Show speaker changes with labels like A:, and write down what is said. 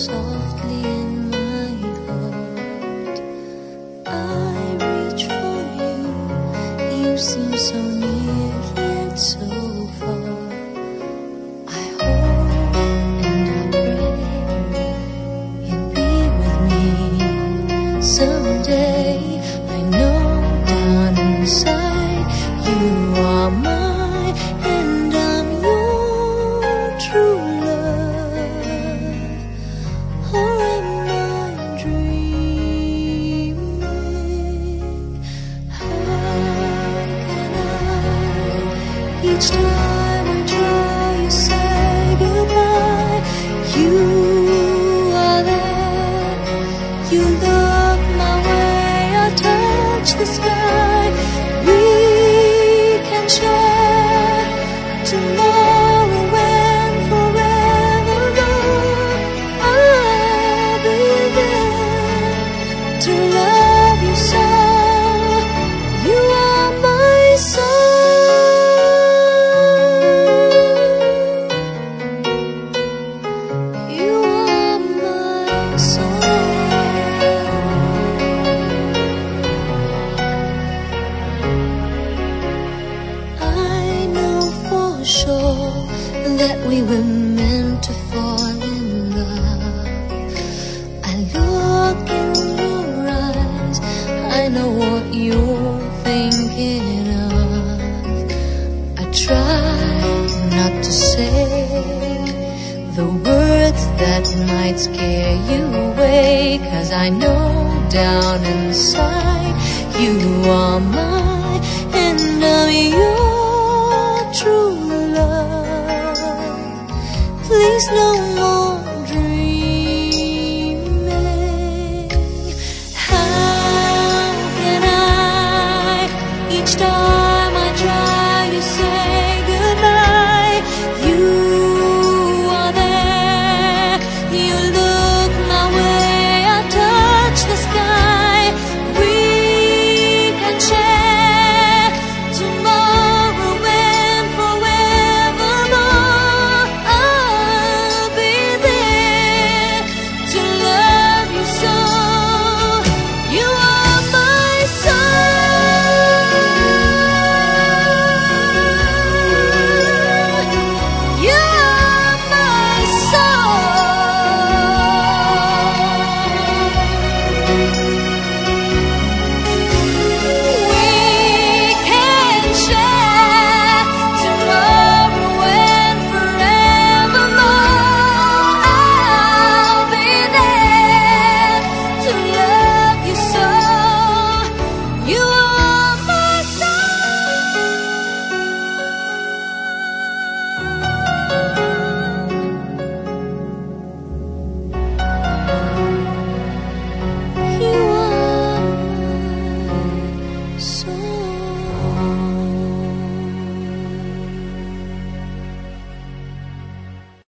A: softly in my heart. I reach for you. You seem so near yet so far. I hope and I pray you'll be with me someday. I know down inside you are mine and I'm your true love. Or am I dreaming? How can I? Each time I try, you say goodbye. You are there. You look my way. I touch the sky. We can share tomorrow and forever. I'll be there to love you so. You are my soul. You are my soul. I know for sure that we were meant to fall in love. I look in your eyes, I know what you're thinking of. I try not to say the words that might scare you away, 'cause I know down inside you are mine and I'm your true love. Please know